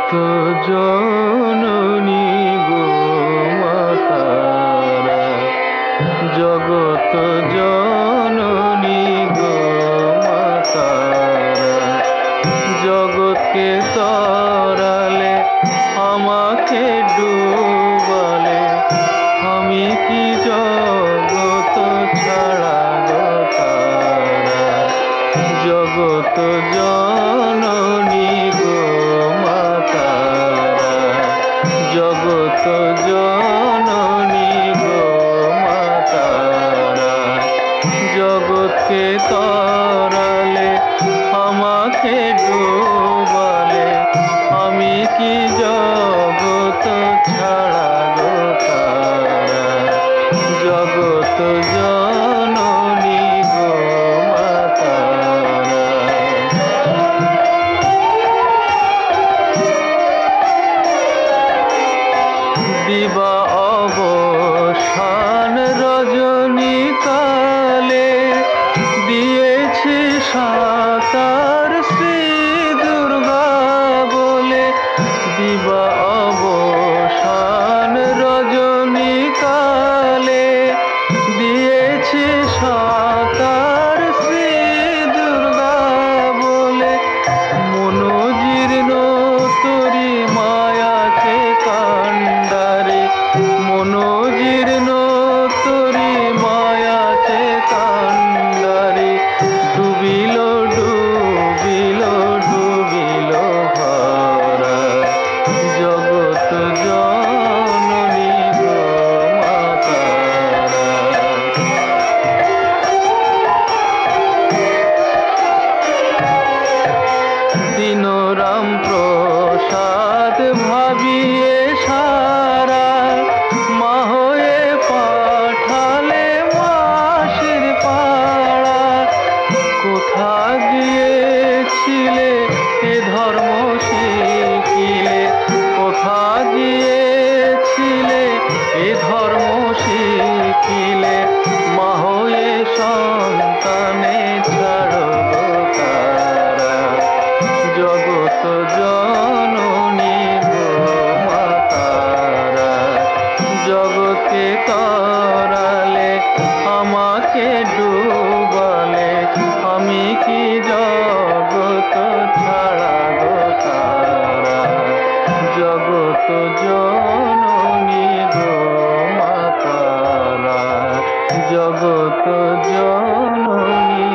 জননী গো মা তারা, জগত জননী গো মা তারা, জগৎকে তরালে আমাকে ডুবালে, আমি কি জগত ছাড়া গো তারা, জগত জননী গো মা তারা, জগত জননী গো মা তারা, জগৎকে তরালে আমাকে ডুবালে, আমি কি জগত ছাড়া গো তারা, জগত জননী গো মা তারা। দিবা অবসান রজনী কালে, দিয়েছি সাতার শ্রী দুর্গা বলে, দিবা অবসান রজনী কালে, দিয়েছি সাতার শ্রী দুর্গা বলে, মনোজীর্ণ তরি মায়াকে কান্ডারে, মনোজীর্ণ তরি মায়াকে কান্ডারে, ডুবিল ডুবিল ডুবিল ভরা, জগত জননী গো মা তারা। দীনরাম প্রসাদ ভাবিয়ে সারা, মা হয়ে পাঠালে মাসির পাড়া, কোথা গিয়েছিলে এ ধর্ম শিখিলে, কোথা গিয়েছিলে এ ধর্ম শিখিলে, মা হয়ে সন্তানে ছাড়ো গো তারা, জগত জননী গো মা তারা, জগৎকে তরালে আমাকে ডুবালে, আমি কি জগত ছাড়া গো তারা, জগত জননী গো মা তারা, জগত জননী।